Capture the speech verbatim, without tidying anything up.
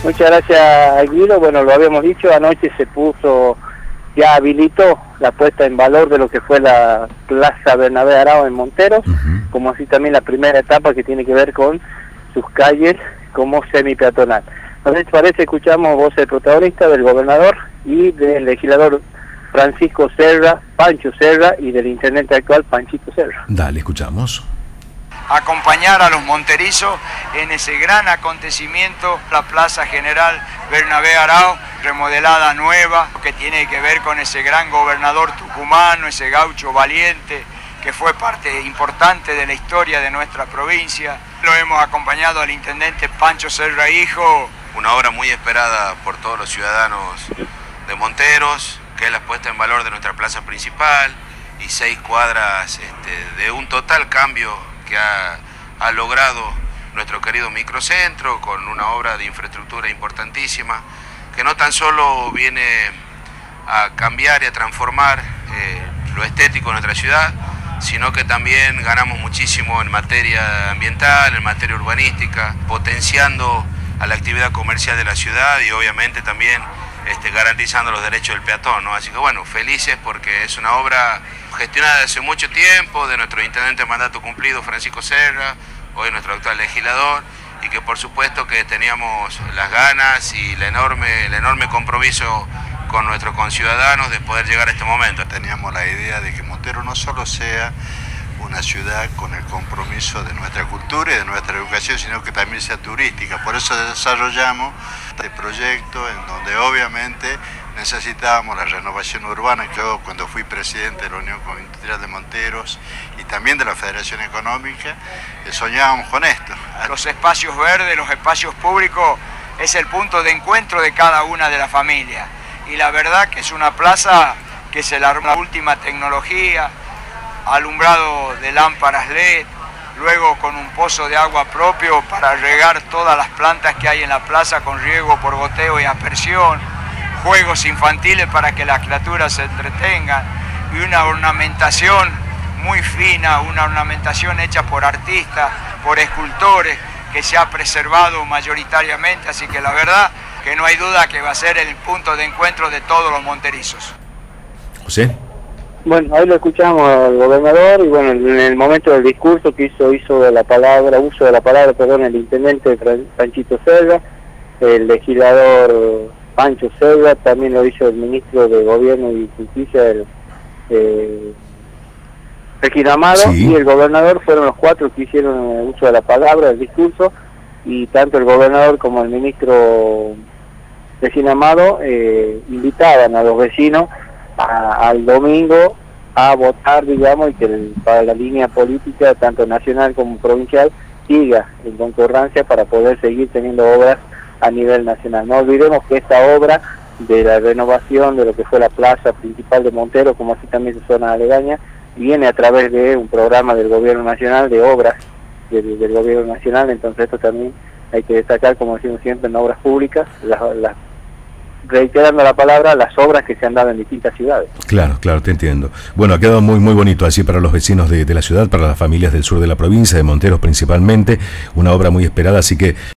Muchas gracias, Guido. Bueno, lo habíamos dicho, anoche se puso, ya habilitó la puesta en valor de lo que fue la Plaza Bernabé Arao en Monteros, uh-huh. como así también la primera etapa que tiene que ver con sus calles como semi-peatonal. Entonces, parece, escuchamos voz del protagonista, del gobernador y del legislador Francisco Serra, Pancho Serra, y del intendente actual, Panchito Serra. Dale, escuchamos. Acompañar a los monterizos en ese gran acontecimiento, la Plaza General Bernabé Arao, remodelada nueva, que tiene que ver con ese gran gobernador tucumano, ese gaucho valiente, que fue parte importante de la historia de nuestra provincia. Lo hemos acompañado al intendente Pancho Serra Hijo. Una obra muy esperada por todos los ciudadanos de Monteros, que es la puesta en valor de nuestra plaza principal y seis cuadras este, de un total cambio que ha, ha logrado nuestro querido microcentro con una obra de infraestructura importantísima que no tan solo viene a cambiar y a transformar eh, lo estético de nuestra ciudad, sino que también ganamos muchísimo en materia ambiental, en materia urbanística, potenciando a la actividad comercial de la ciudad y obviamente también este, garantizando los derechos del peatón, ¿no? Así que bueno, felices porque es una obra gestionada desde hace mucho tiempo, de nuestro intendente de mandato cumplido, Francisco Serra, hoy nuestro actual legislador, y que por supuesto que teníamos las ganas y la enorme, el enorme compromiso con nuestros conciudadanos de poder llegar a este momento. Teníamos la idea de que Montero no solo sea una ciudad con el compromiso de nuestra cultura y de nuestra educación, sino que también sea turística. Por eso desarrollamos este proyecto en donde obviamente necesitábamos la renovación urbana, que yo cuando fui presidente de la Unión Industrial de Monteros y también de la Federación Económica, soñábamos con esto. Los espacios verdes, los espacios públicos, es el punto de encuentro de cada una de las familias. Y la verdad que es una plaza que se la última tecnología, alumbrado de lámparas L E D, luego con un pozo de agua propio para regar todas las plantas que hay en la plaza con riego por goteo y aspersión, juegos infantiles para que las criaturas se entretengan y una ornamentación muy fina, una ornamentación hecha por artistas, por escultores, que se ha preservado mayoritariamente, así que la verdad que no hay duda que va a ser el punto de encuentro de todos los monterizos. José. Bueno, ahí lo escuchamos al gobernador y bueno, en el momento del discurso que hizo, hizo de la palabra, uso de la palabra, perdón, el intendente Panchito Serra, el legislador Pancho Serra, también lo hizo el ministro de Gobierno y Justicia, el eh, Regina Amado, sí. Y el gobernador fueron los cuatro que hicieron uso de la palabra, del discurso, y tanto el gobernador como el ministro Regina Amado eh, invitaban a los vecinos A, al domingo a votar, digamos, y que el, para la línea política, tanto nacional como provincial, siga en concordancia para poder seguir teniendo obras a nivel nacional. No olvidemos que esta obra de la renovación de lo que fue la plaza principal de Montero, como así también su zona aledaña, viene a través de un programa del gobierno nacional, de obras del, del gobierno nacional, entonces esto también hay que destacar, como decimos siempre, en obras públicas, las, las reiterando la palabra, las obras que se han dado en distintas ciudades. Claro, claro, te entiendo. Bueno, ha quedado muy muy bonito así para los vecinos de, de la ciudad, para las familias del sur de la provincia, de Monteros principalmente, una obra muy esperada, así que